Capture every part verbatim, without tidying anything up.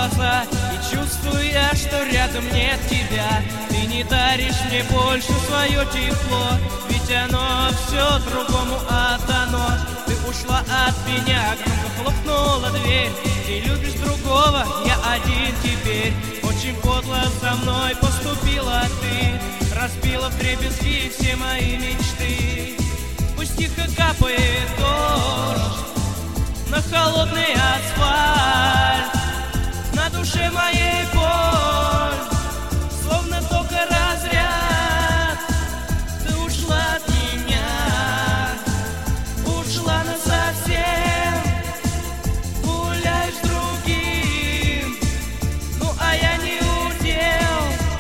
глаза, и чувствую я, что рядом нет тебя. Ты не даришь мне больше свое тепло, ведь оно все другому отдано. Ты ушла от меня, громко хлопнула дверь. Ты любишь другого, я один теперь. Очень подло со мной поступила ты, разбила вдребезги все мои мечты. Пусть тихо капает дождь на холодный асфальт, на душе моей боль, словно только разряд. Ты ушла от меня, ушла насовсем, гуляешь с другим, ну а я не удел.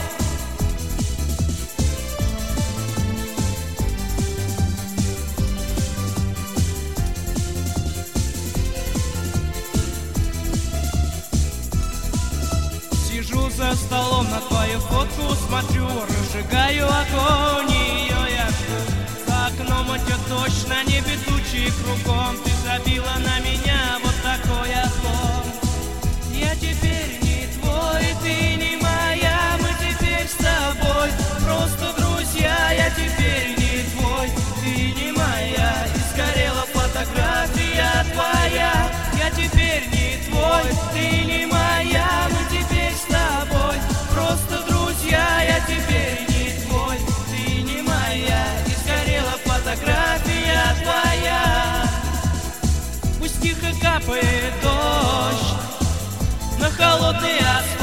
Сижу за столом, на твою фотку смотрю, разжигаю огонь, ее я жду. За окном идет дождь, на небе тучи кругом. Ты забила на меня вот такой отлом. Я теперь не твой, ты не моя, мы теперь с тобой просто друзья. Я теперь не твой, ты не моя, и сгорела фотография твоя. Я теперь не твой, ты не моя, мы теперь с тобой просто друзья. Я теперь не твой, ты не моя, и сгорела фотография твоя. Пусть тихо капает дождь на холодный асфальт,